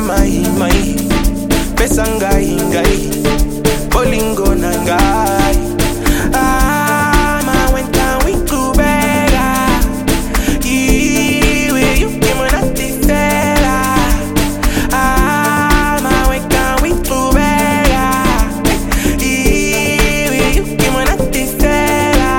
mai pesa ngai bolingo na ngai. Ma when can we go better? Iwe you came on at the fella. Ma when can we go better? Iwe you came on at the fella.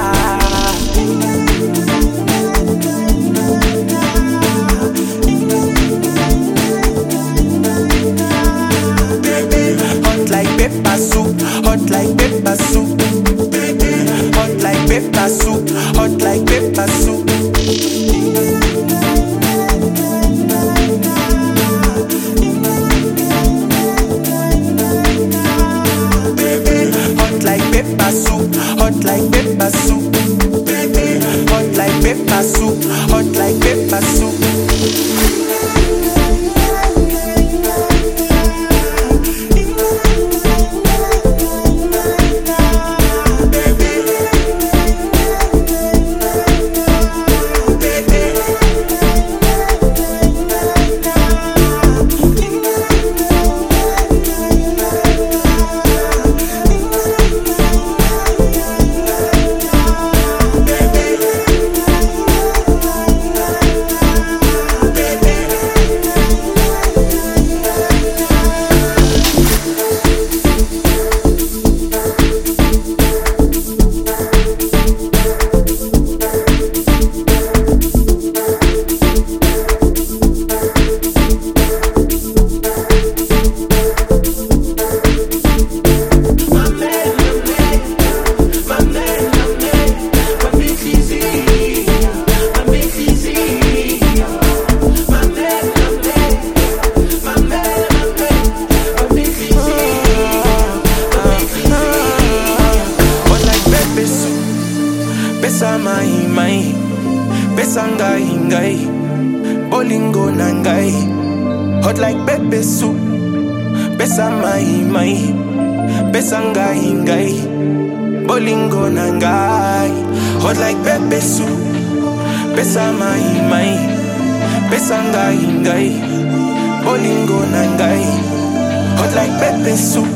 Hot like pepper soup, hot like pepper soup. Hot like pepper soup, hot like pepper soup. Hot like pepper soup, hot like pepper soup. Hot like pepper soup, hot like pepper soup. Pesa mai pesa ngai bolingo na ngai. Hot like pepper soup. Pesa mai pesa ngai bolingo na ngai. Hot like pepper soup. Pesa mai pesa ngai bolingo na ngai. Hot like pepper soup.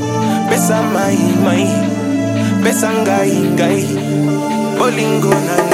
Pesa mai pesa ngai bolingo na ngai.